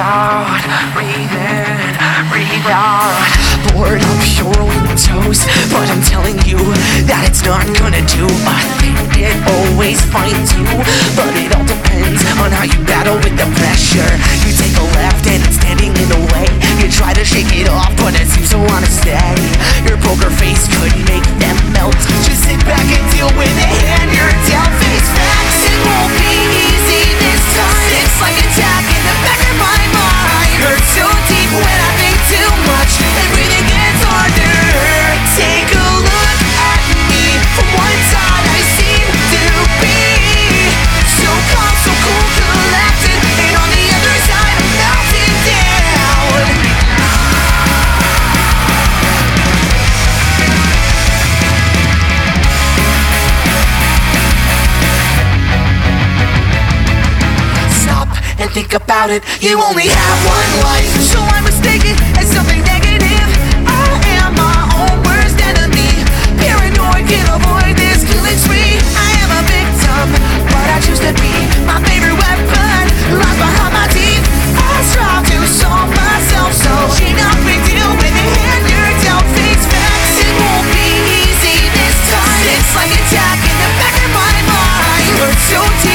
out, breathe in, breathe out. Board up your windows, but I'm telling you that it's not gonna do a thing. It always finds you, but it all depends on how you battle with the pressure. You take a left and it's standing in the way. You try to shake it off, but it seems to wanna stay. Your poker face could make them melt. Just sit back and deal with the hand you're dealt. Face facts, it won't be easy this time. It's like a attack in the back of my mind. Hurts so deep when I think too much, and breathing gets harder. Take a look at me. From one side I seem to be so calm, so cool, collected, and on the other side I'm melting down. Stop and think about it. You only have one life, so I mistake it as something negative. I am my own worst enemy. Paranoid, can't avoid this killing spree. I am a victim, but I choose to be my favorite weapon. Lies behind my teeth. I strive to solve myself, so ain't no big deal with the hand you're dealt. Face facts, it won't be easy this time. It's like an attack in the back of my mind. Hurts so deep